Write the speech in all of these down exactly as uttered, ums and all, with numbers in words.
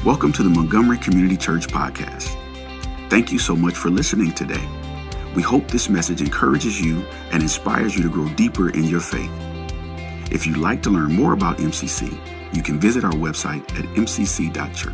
Welcome to the Montgomery Community Church Podcast. Thank you so much for listening today. We hope this message encourages you and inspires you to grow deeper in your faith. If you'd like to learn more about M C C, you can visit our website at m c c dot church.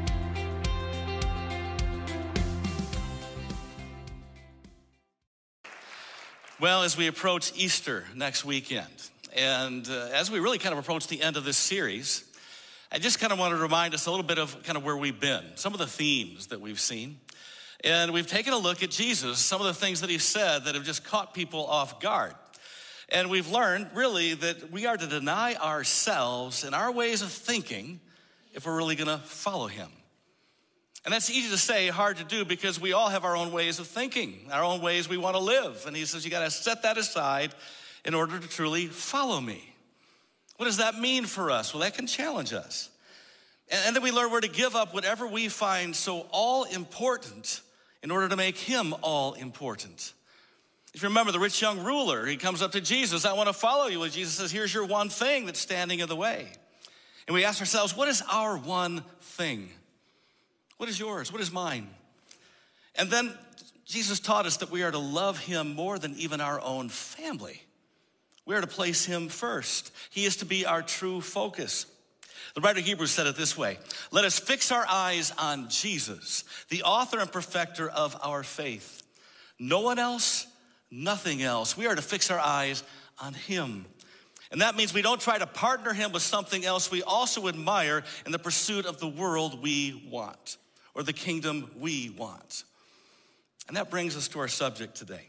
Well, as we approach Easter next weekend, and uh, as we really kind of approach the end of this series, I just kind of want to remind us a little bit of kind of where we've been, some of the themes that we've seen. And we've taken a look at Jesus, some of the things that he said that have just caught people off guard. And we've learned really that we are to deny ourselves and our ways of thinking if we're really gonna follow him. And that's easy to say, hard to do, because we all have our own ways of thinking, our own ways we wanna live. And he says, you gotta set that aside in order to truly follow me. What does that mean for us? Well, that can challenge us. And, and then we learn we're to give up whatever we find so all important in order to make him all important. If you remember the rich young ruler, he comes up to Jesus, I want to follow you. And Jesus says, here's your one thing that's standing in the way. And we ask ourselves, what is our one thing? What is yours? What is mine? And then Jesus taught us that we are to love him more than even our own family. We are to place him first. He is to be our true focus. The writer of Hebrews said it this way: let us fix our eyes on Jesus, the author and perfecter of our faith. No one else, nothing else. We are to fix our eyes on him. And that means we don't try to partner him with something else we also admire in the pursuit of the world we want, or the kingdom we want. And that brings us to our subject today.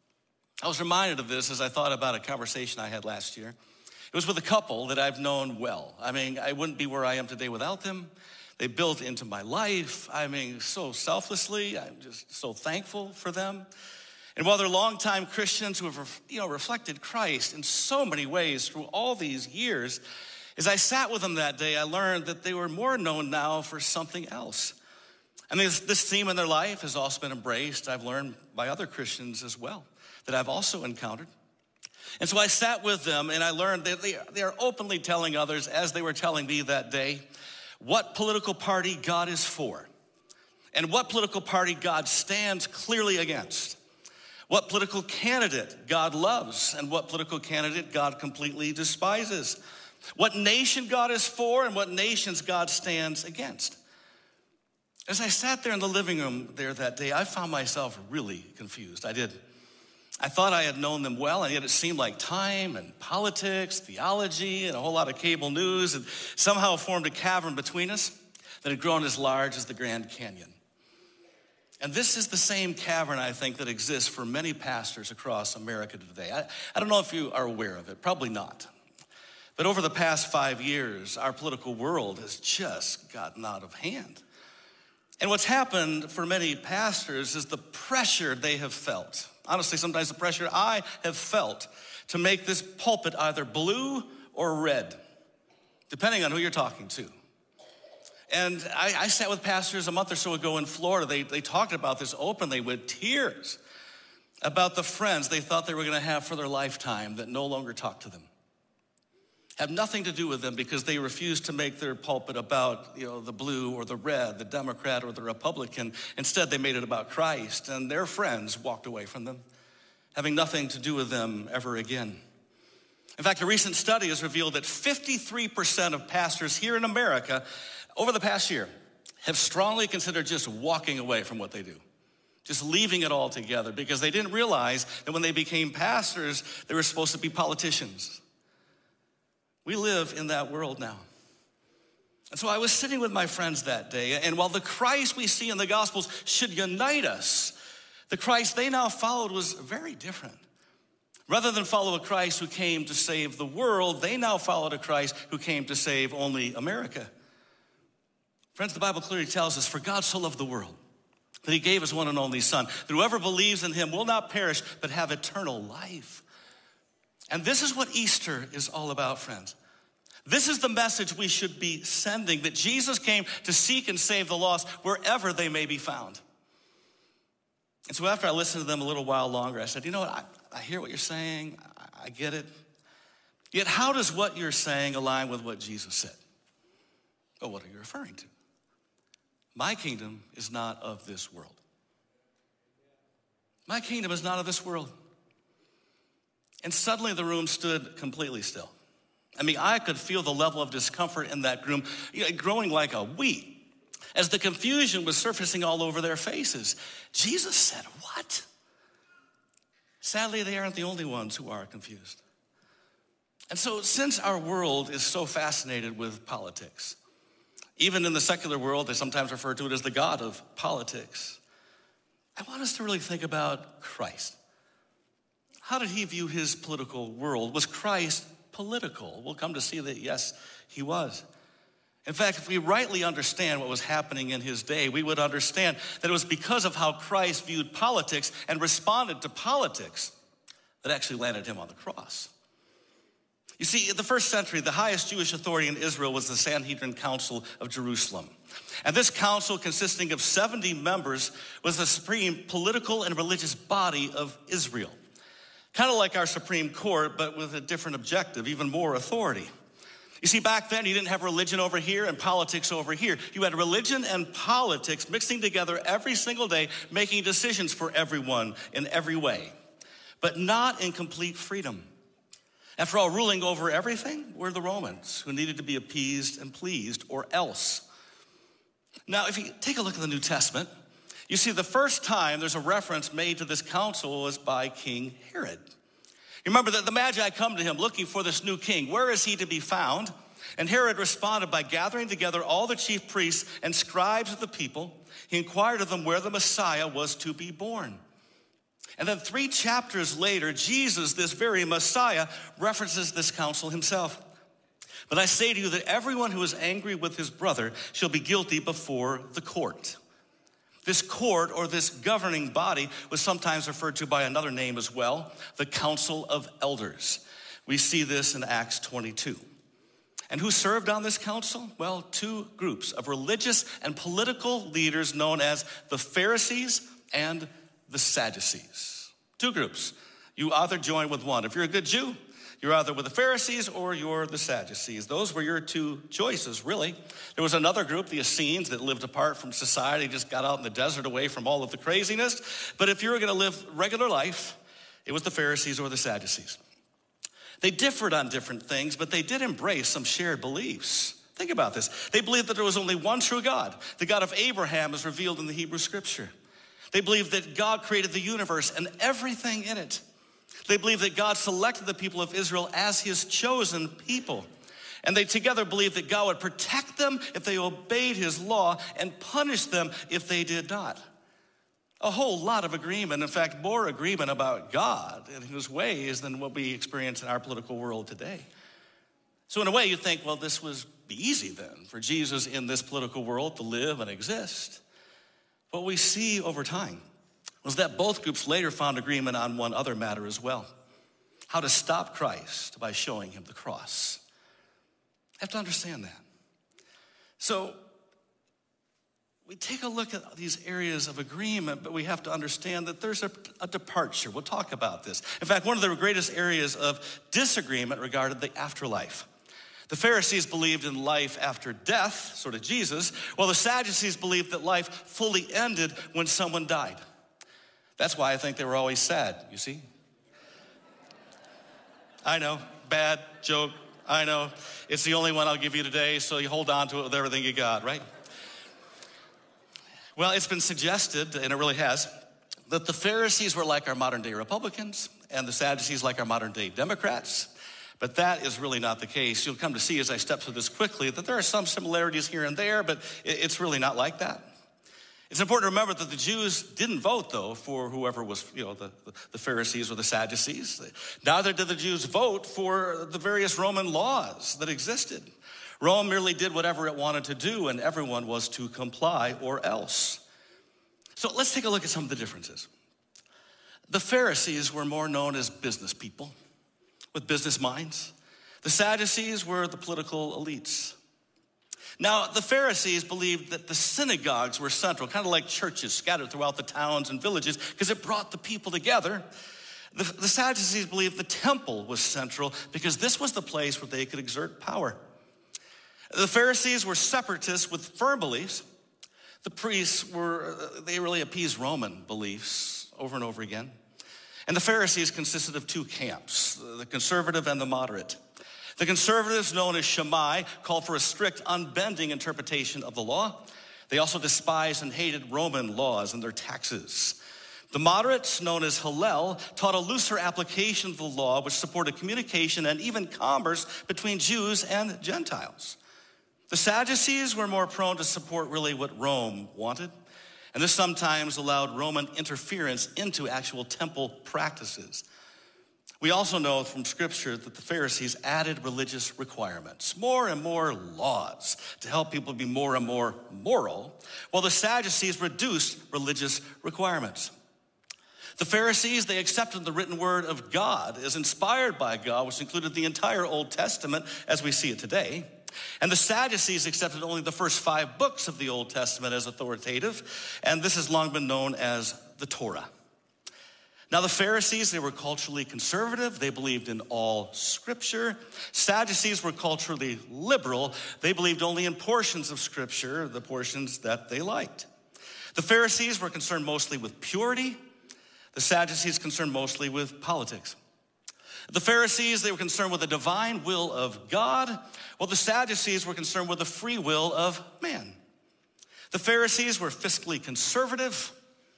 I was reminded of this as I thought about a conversation I had last year. It was with a couple that I've known well. I mean, I wouldn't be where I am today without them. They built into my life, I mean, so selflessly. I'm just so thankful for them. And while they're longtime Christians who have, you know, reflected Christ in so many ways through all these years, as I sat with them that day, I learned that they were more known now for something else. I mean, this, this theme in their life has also been embraced, I've learned, by other Christians as well, that I've also encountered. And so I sat with them and I learned that they, they are openly telling others, as they were telling me that day, what political party God is for and what political party God stands clearly against, what political candidate God loves and what political candidate God completely despises, what nation God is for and what nations God stands against. As I sat there in the living room there that day, I found myself really confused. I did. I thought I had known them well, and yet it seemed like time and politics, theology, and a whole lot of cable news had somehow formed a cavern between us that had grown as large as the Grand Canyon. And this is the same cavern, I think, that exists for many pastors across America today. I, I don't know if you are aware of it, probably not. But over the past five years, our political world has just gotten out of hand. And what's happened for many pastors is the pressure they have felt. Honestly, sometimes the pressure I have felt to make this pulpit either blue or red, depending on who you're talking to. And I, I sat with pastors a month or so ago in Florida. They, they talked about this openly with tears about the friends they thought they were gonna have for their lifetime that no longer talk to them. Have nothing to do with them because they refused to make their pulpit about, you know, the blue or the red, the Democrat or the Republican. Instead, they made it about Christ, and their friends walked away from them, having nothing to do with them ever again. In fact, a recent study has revealed that fifty-three percent of pastors here in America over the past year have strongly considered just walking away from what they do, just leaving it all together, because they didn't realize that when they became pastors, they were supposed to be politicians. We live in that world now. And so I was sitting with my friends that day, and while the Christ we see in the Gospels should unite us, the Christ they now followed was very different. Rather than follow a Christ who came to save the world, they now followed a Christ who came to save only America. Friends, the Bible clearly tells us, for God so loved the world that he gave his one and only Son, that whoever believes in him will not perish but have eternal life. And this is what Easter is all about, friends. This is the message we should be sending, that Jesus came to seek and save the lost wherever they may be found. And so after I listened to them a little while longer, I said, you know what, I, I hear what you're saying, I, I get it. Yet how does what you're saying align with what Jesus said? Well, what are you referring to? my kingdom is not of this world. My kingdom is not of this world. And suddenly the room stood completely still. I mean, I could feel the level of discomfort in that room, you know, growing like a weed as the confusion was surfacing all over their faces. Jesus said, what? Sadly, they aren't the only ones who are confused. And so since our world is so fascinated with politics, even in the secular world, they sometimes refer to it as the God of politics, I want us to really think about Christ. How did he view his political world? Was Christ political? We'll come to see that, yes, he was. In fact, if we rightly understand what was happening in his day, we would understand that it was because of how Christ viewed politics and responded to politics that actually landed him on the cross. You see, in the first century, the highest Jewish authority in Israel was the Sanhedrin Council of Jerusalem. And this council, consisting of seventy members, was the supreme political and religious body of Israel. Kind of like our Supreme Court, but with a different objective, even more authority. You see, back then, you didn't have religion over here and politics over here. You had religion and politics mixing together every single day, making decisions for everyone in every way, but not in complete freedom. After all, ruling over everything were the Romans, who needed to be appeased and pleased, or else. Now, if you take a look at the New Testament, you see the first time there's a reference made to this council was by King Herod. You remember that the Magi come to him looking for this new king. Where is he to be found? And Herod responded by gathering together all the chief priests and scribes of the people. He inquired of them where the Messiah was to be born. And then three chapters later, Jesus, this very Messiah, references this council himself. But I say to you that everyone who is angry with his brother shall be guilty before the court. This court, or this governing body, was sometimes referred to by another name as well, the Council of Elders. We see this in Acts twenty-two. And who served on this council? Well, two groups of religious and political leaders known as the Pharisees and the Sadducees. Two groups. You either join with one. If you're a good Jew, you're either with the Pharisees or you're the Sadducees. Those were your two choices, really. There was another group, the Essenes, that lived apart from society, just got out in the desert away from all of the craziness. But if you were going to live regular life, it was the Pharisees or the Sadducees. They differed on different things, but they did embrace some shared beliefs. Think about this. They believed that there was only one true God. The God of Abraham is revealed in the Hebrew Scripture. They believed that God created the universe and everything in it. They believed that God selected the people of Israel as his chosen people. And they together believed that God would protect them if they obeyed his law and punish them if they did not. A whole lot of agreement, in fact, more agreement about God and his ways than what we experience in our political world today. So in a way, you think, well, this was easy then for Jesus in this political world to live and exist. What we see over time was that both groups later found agreement on one other matter as well: how to stop Christ by showing him the cross. I have to understand that. So we take a look at these areas of agreement, but we have to understand that there's a, a departure. We'll talk about this. In fact, one of the greatest areas of disagreement regarded the afterlife. The Pharisees believed in life after death, sort of Jesus, while the Sadducees believed that life fully ended when someone died. That's why I think they were always sad, you see? I know, bad joke, I know. It's the only one I'll give you today, so you hold on to it with everything you got, right? Well, it's been suggested, and it really has, that the Pharisees were like our modern day Republicans and the Sadducees like our modern day Democrats. But that is really not the case. You'll come to see as I step through this quickly that there are some similarities here and there, but it's really not like that. It's important to remember that the Jews didn't vote, though, for whoever was, you know, the, the Pharisees or the Sadducees. Neither did the Jews vote for the various Roman laws that existed. Rome merely did whatever it wanted to do, and everyone was to comply or else. So let's take a look at some of the differences. The Pharisees were more known as business people with business minds. The Sadducees were the political elites. Now, the Pharisees believed that the synagogues were central, kind of like churches scattered throughout the towns and villages, because it brought the people together. The, the Sadducees believed the temple was central because this was the place where they could exert power. The Pharisees were separatists with firm beliefs. The priests were, they really appeased Roman beliefs over and over again. And the Pharisees consisted of two camps, the conservative and the moderate. The conservatives, known as Shammai, called for a strict, unbending interpretation of the law. They also despised and hated Roman laws and their taxes. The moderates, known as Hillel, taught a looser application of the law, which supported communication and even commerce between Jews and Gentiles. The Sadducees were more prone to support really what Rome wanted, and this sometimes allowed Roman interference into actual temple practices. We also know from Scripture that the Pharisees added religious requirements, more and more laws to help people be more and more moral, while the Sadducees reduced religious requirements. The Pharisees, they accepted the written word of God as inspired by God, which included the entire Old Testament as we see it today. And the Sadducees accepted only the first five books of the Old Testament as authoritative, and this has long been known as the Torah. Now the Pharisees, they were culturally conservative. They believed in all Scripture. Sadducees were culturally liberal. They believed only in portions of Scripture, the portions that they liked. The Pharisees were concerned mostly with purity. The Sadducees concerned mostly with politics. The Pharisees, they were concerned with the divine will of God, while the Sadducees were concerned with the free will of man. The Pharisees were fiscally conservative,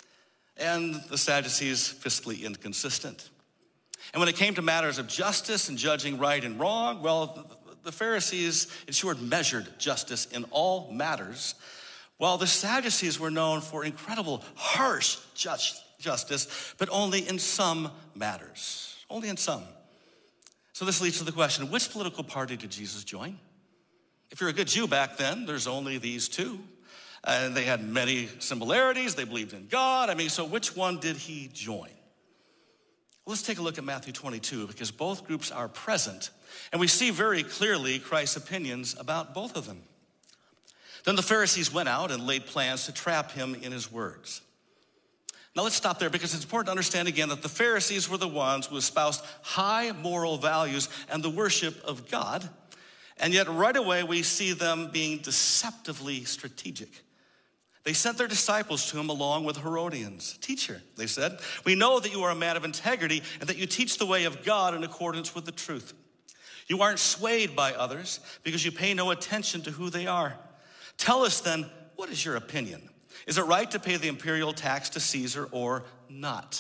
and the Sadducees fiscally inconsistent. And when it came to matters of justice and judging right and wrong, well, the Pharisees ensured measured justice in all matters, while the Sadducees were known for incredible harsh justice, but only in some matters, only in some. So this leads to the question, which political party did Jesus join? If you're a good Jew back then, there's only these two. And they had many similarities. They believed in God. I mean, so which one did he join? Well, let's take a look at Matthew twenty-two, because both groups are present. And we see very clearly Christ's opinions about both of them. Then the Pharisees went out and laid plans to trap him in his words. Now let's stop there, because it's important to understand again that the Pharisees were the ones who espoused high moral values and the worship of God. And yet right away we see them being deceptively strategic. They sent their disciples to him along with Herodians. Teacher, they said, we know that you are a man of integrity and that you teach the way of God in accordance with the truth. You aren't swayed by others because you pay no attention to who they are. Tell us then, what is your opinion? Is it right to pay the imperial tax to Caesar or not?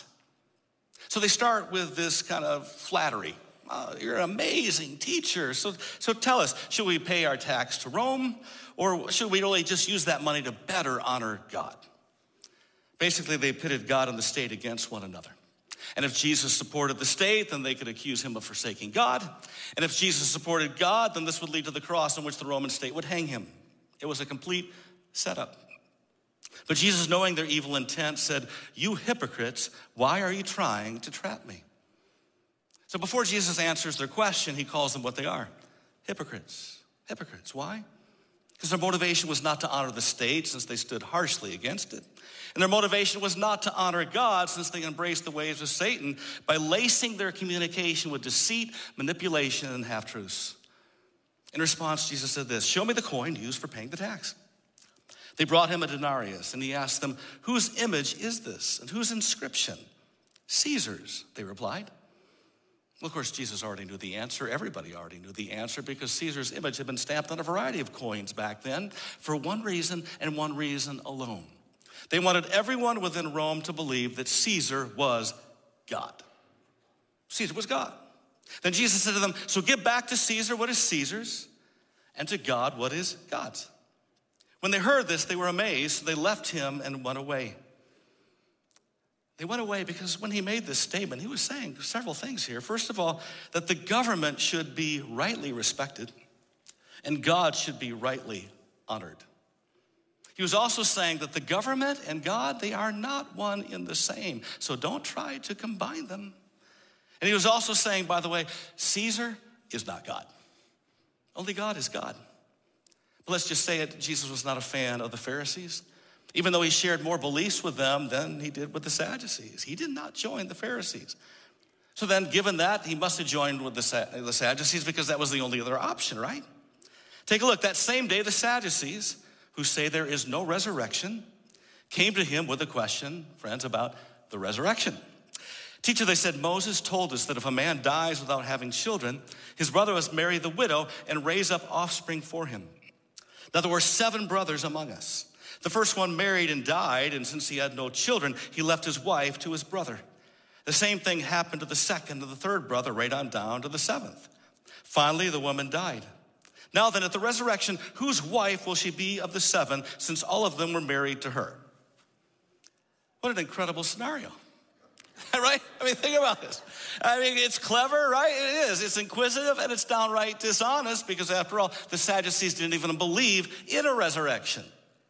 So they start with this kind of flattery. Oh, you're an amazing teacher. So, so tell us, should we pay our tax to Rome, or should we really just use that money to better honor God? Basically, they pitted God and the state against one another. And if Jesus supported the state, then they could accuse him of forsaking God. And if Jesus supported God, then this would lead to the cross on which the Roman state would hang him. It was a complete setup. But Jesus, knowing their evil intent, said, you hypocrites, why are you trying to trap me? So before Jesus answers their question, he calls them what they are, hypocrites. Hypocrites, why? Because their motivation was not to honor the state, since they stood harshly against it. And their motivation was not to honor God, since they embraced the ways of Satan by lacing their communication with deceit, manipulation, and half-truths. In response, Jesus said this, show me the coin used for paying the tax. They brought him a denarius, and he asked them, whose image is this, and whose inscription? Caesar's, they replied. Well, of course, Jesus already knew the answer. Everybody already knew the answer, because Caesar's image had been stamped on a variety of coins back then for one reason and one reason alone. They wanted everyone within Rome to believe that Caesar was God. Caesar was God. Then Jesus said to them, so give back to Caesar what is Caesar's, and to God what is God's. When they heard this, they were amazed. So they left him and went away. They went away because when he made this statement, he was saying several things here. First of all, that the government should be rightly respected and God should be rightly honored. He was also saying that the government and God, they are not one in the same. So don't try to combine them. And he was also saying, by the way, Caesar is not God. Only God is God. But let's just say it, Jesus was not a fan of the Pharisees. Even though he shared more beliefs with them than he did with the Sadducees. He did not join the Pharisees. So then, given that, he must have joined with the, the Sadducees because that was the only other option, right? Take a look. That same day, the Sadducees, who say there is no resurrection, came to him with a question, friends, about the resurrection. Teacher, they said, Moses told us that if a man dies without having children, his brother must marry the widow and raise up offspring for him. Now there were seven brothers among us. The first one married and died, and since he had no children, he left his wife to his brother. The same thing happened to the second and the third brother, right on down to the seventh. Finally, the woman died. Now then, at the resurrection, whose wife will she be of the seven, since all of them were married to her? What an incredible scenario, right? I mean, think about this. I mean, it's clever, right? It is. It's inquisitive, and it's downright dishonest, because after all, the Sadducees didn't even believe in a resurrection.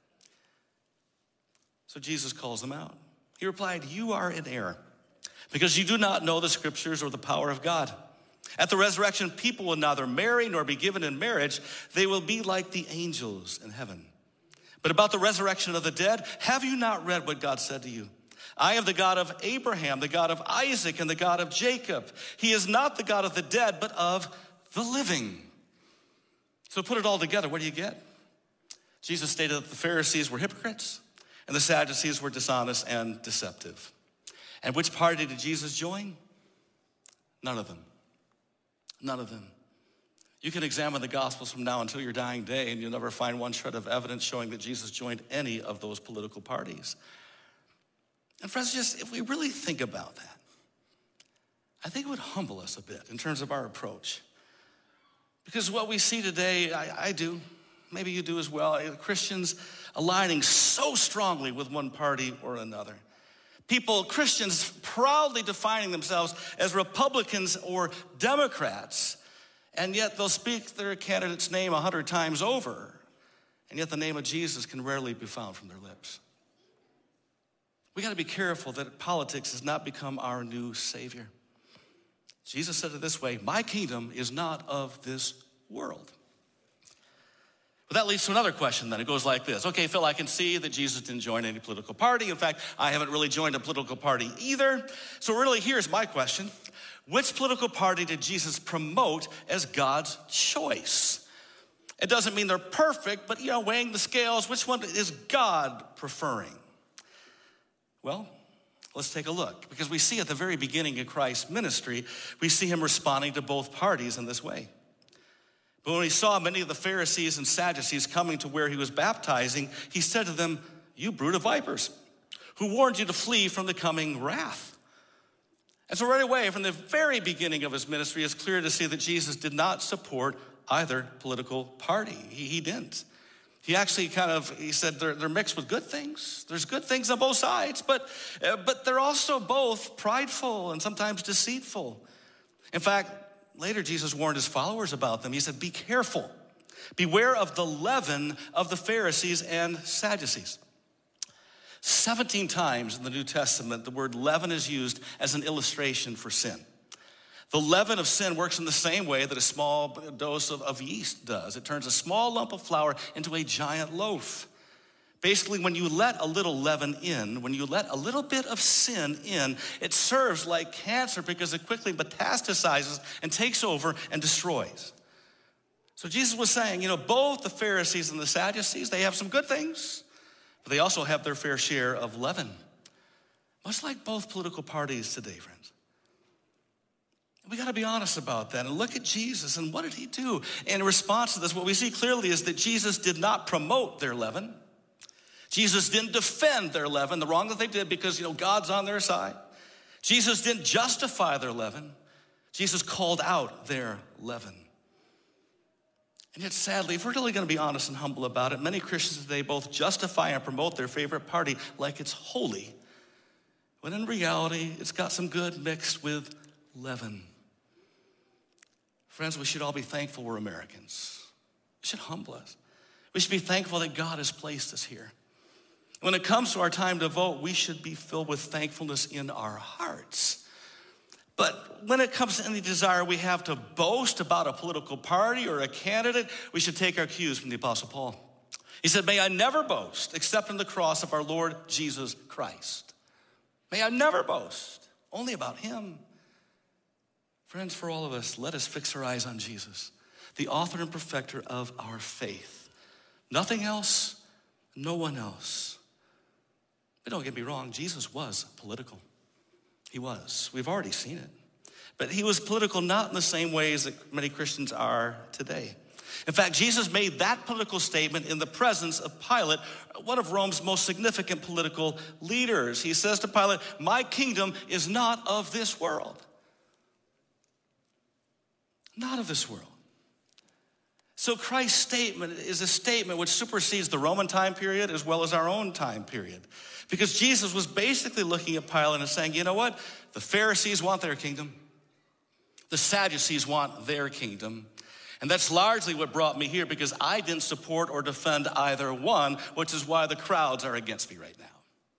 So Jesus calls them out. He replied, you are in error, because you do not know the scriptures or the power of God. At the resurrection, people will neither marry nor be given in marriage. They will be like the angels in heaven. But about the resurrection of the dead, have you not read what God said to you? I am the God of Abraham, the God of Isaac, and the God of Jacob. He is not the God of the dead, but of the living. So put it all together, what do you get? Jesus stated that the Pharisees were hypocrites and the Sadducees were dishonest and deceptive. And which party did Jesus join? None of them. None of them. You can examine the Gospels from now until your dying day, and you'll never find one shred of evidence showing that Jesus joined any of those political parties. And friends, just if we really think about that, I think it would humble us a bit in terms of our approach. Because what we see today, I, I do, maybe you do as well, Christians aligning so strongly with one party or another. People, Christians, proudly defining themselves as Republicans or Democrats, and yet they'll speak their candidate's name a hundred times over, and yet the name of Jesus can rarely be found from their lips. We got to be careful that politics has not become our new savior. Jesus said it this way, my kingdom is not of this world. But that leads to another question then. It goes like this. Okay, Phil, I can see that Jesus didn't join any political party. In fact, I haven't really joined a political party either. So really, here's my question. Which political party did Jesus promote as God's choice? It doesn't mean they're perfect, but, you know, weighing the scales, which one is God preferring? Well, let's take a look. Because we see at the very beginning of Christ's ministry, we see him responding to both parties in this way. But when he saw many of the Pharisees and Sadducees coming to where he was baptizing, he said to them, you brood of vipers, who warned you to flee from the coming wrath? And so right away, from the very beginning of his ministry, it's clear to see that Jesus did not support either political party. He, he didn't. He actually kind of, he said they're, they're mixed with good things. There's good things on both sides, but, uh, but they're also both prideful and sometimes deceitful. In fact, later, Jesus warned his followers about them. He said, be careful. Beware of the leaven of the Pharisees and Sadducees. seventeen times in the New Testament, the word leaven is used as an illustration for sin. The leaven of sin works in the same way that a small dose of, of yeast does. It turns a small lump of flour into a giant loaf. Basically, when you let a little leaven in, when you let a little bit of sin in, it serves like cancer because it quickly metastasizes and takes over and destroys. So Jesus was saying, you know, both the Pharisees and the Sadducees, they have some good things, but they also have their fair share of leaven. Much like both political parties today, friends. We got to be honest about that and look at Jesus and what did he do? In response to this, what we see clearly is that Jesus did not promote their leaven. Jesus didn't defend their leaven, the wrong that they did, because, you know, God's on their side. Jesus didn't justify their leaven. Jesus called out their leaven. And yet, sadly, if we're really going to be honest and humble about it, many Christians today both justify and promote their favorite party like it's holy, when in reality, it's got some good mixed with leaven. Friends, we should all be thankful we're Americans. It should humble us. We should be thankful that God has placed us here. When it comes to our time to vote, we should be filled with thankfulness in our hearts. But when it comes to any desire we have to boast about a political party or a candidate, we should take our cues from the Apostle Paul. He said, may I never boast except in the cross of our Lord Jesus Christ. May I never boast, only about him. Friends, for all of us, let us fix our eyes on Jesus, the author and perfecter of our faith. Nothing else No one else. But don't get me wrong, Jesus was political. He was. We've already seen it. But he was political not in the same ways that many Christians are today. In fact, Jesus made that political statement in the presence of Pilate, one of Rome's most significant political leaders. He says to Pilate, "My kingdom is not of this world." Not of this world. So Christ's statement is a statement which supersedes the Roman time period as well as our own time period. Because Jesus was basically looking at Pilate and saying, you know what? The Pharisees want their kingdom. The Sadducees want their kingdom. And that's largely what brought me here, because I didn't support or defend either one, which is why the crowds are against me right now.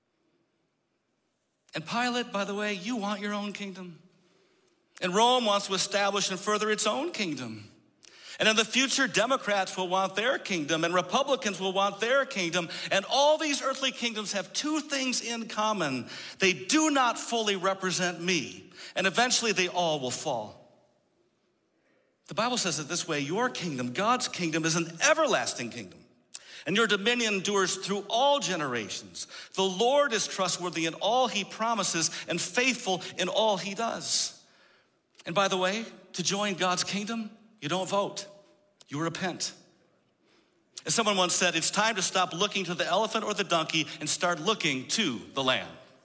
And Pilate, by the way, you want your own kingdom. And Rome wants to establish and further its own kingdom. And in the future, Democrats will want their kingdom, and Republicans will want their kingdom. And all these earthly kingdoms have two things in common. They do not fully represent me, and eventually they all will fall. The Bible says it this way: your kingdom, God's kingdom, is an everlasting kingdom, and your dominion endures through all generations. The Lord is trustworthy in all he promises and faithful in all he does. And by the way, to join God's kingdom, you don't vote, you repent. As someone once said, it's time to stop looking to the elephant or the donkey and start looking to the Lamb.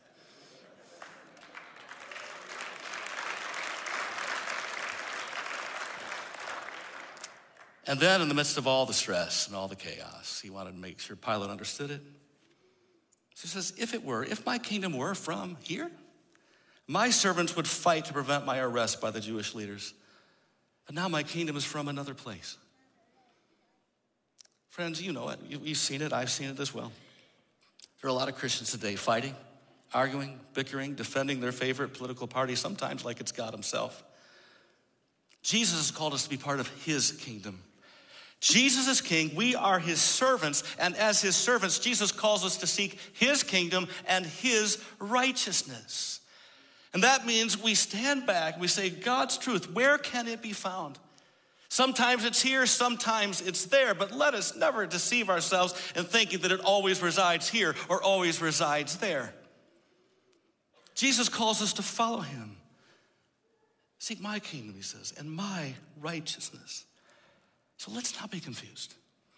And then in the midst of all the stress and all the chaos, he wanted to make sure Pilate understood it. So he says, if it were, if my kingdom were from here, my servants would fight to prevent my arrest by the Jewish leaders. But now my kingdom is from another place. Friends, you know it. You've seen it. I've seen it as well. There are a lot of Christians today fighting, arguing, bickering, defending their favorite political party, sometimes like it's God himself. Jesus has called us to be part of his kingdom. Jesus is king. We are his servants. And as his servants, Jesus calls us to seek his kingdom and his righteousness. And that means we stand back, we say, God's truth, where can it be found? Sometimes it's here, sometimes it's there, but let us never deceive ourselves in thinking that it always resides here or always resides there. Jesus calls us to follow him. Seek my kingdom, he says, and my righteousness. So let's not be confused.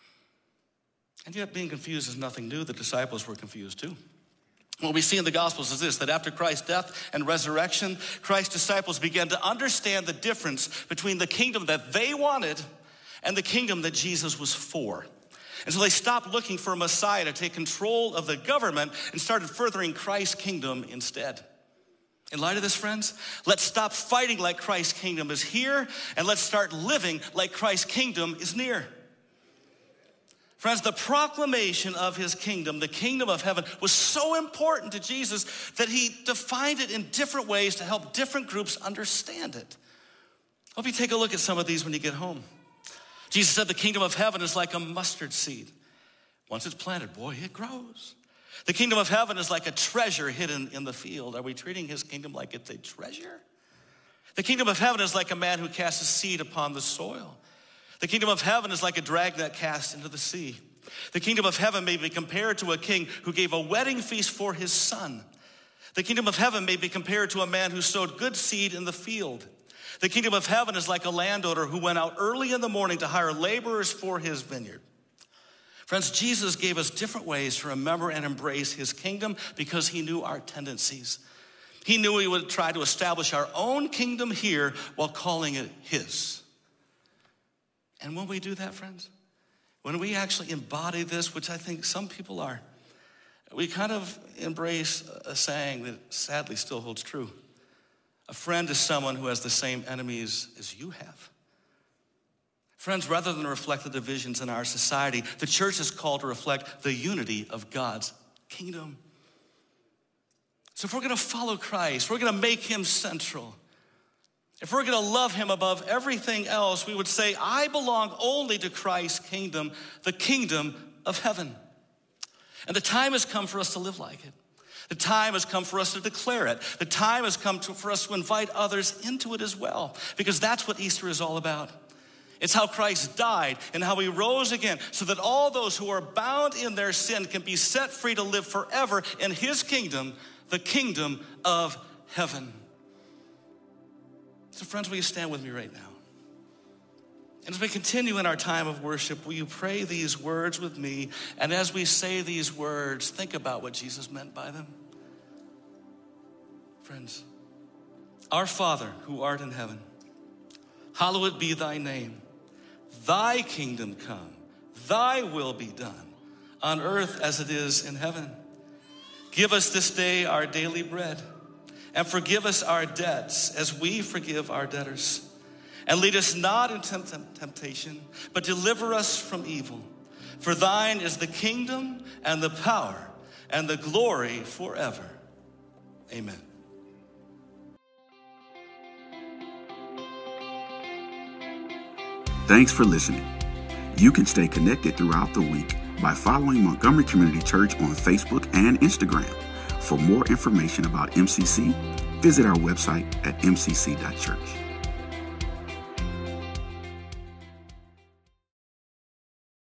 And yet being confused is nothing new. The disciples were confused too. What we see in the Gospels is this, that after Christ's death and resurrection, Christ's disciples began to understand the difference between the kingdom that they wanted and the kingdom that Jesus was for. And so they stopped looking for a Messiah to take control of the government and started furthering Christ's kingdom instead. In light of this, friends, let's stop fighting like Christ's kingdom is here, and let's start living like Christ's kingdom is near. Friends, the proclamation of his kingdom, the kingdom of heaven, was so important to Jesus that he defined it in different ways to help different groups understand it. I hope you take a look at some of these when you get home. Jesus said the kingdom of heaven is like a mustard seed. Once it's planted, boy, it grows. The kingdom of heaven is like a treasure hidden in the field. Are we treating his kingdom like it's a treasure? The kingdom of heaven is like a man who casts a seed upon the soil. The kingdom of heaven is like a dragnet cast into the sea. The kingdom of heaven may be compared to a king who gave a wedding feast for his son. The kingdom of heaven may be compared to a man who sowed good seed in the field. The kingdom of heaven is like a landowner who went out early in the morning to hire laborers for his vineyard. Friends, Jesus gave us different ways to remember and embrace his kingdom because he knew our tendencies. He knew we would try to establish our own kingdom here while calling it his. And when we do that, friends, when we actually embody this, which I think some people are, we kind of embrace a saying that sadly still holds true. A friend is someone who has the same enemies as you have. Friends, rather than reflect the divisions in our society, the church is called to reflect the unity of God's kingdom. So if we're gonna follow Christ, we're gonna make him central. If we're gonna love him above everything else, we would say, I belong only to Christ's kingdom, the kingdom of heaven. And the time has come for us to live like it. The time has come for us to declare it. The time has come to, for us to invite others into it as well, because that's what Easter is all about. It's how Christ died and how he rose again so that all those who are bound in their sin can be set free to live forever in his kingdom, the kingdom of heaven. So friends, will you stand with me right now? And as we continue in our time of worship, will you pray these words with me? And as we say these words, think about what Jesus meant by them. Friends, our Father who art in heaven, hallowed be thy name. Thy kingdom come, thy will be done on earth as it is in heaven. Give us this day our daily bread, and forgive us our debts as we forgive our debtors. And lead us not into temptation, but deliver us from evil. For thine is the kingdom and the power and the glory forever. Amen. Thanks for listening. You can stay connected throughout the week by following Montgomery Community Church on Facebook and Instagram. For more information about M C C, visit our website at m c c dot church.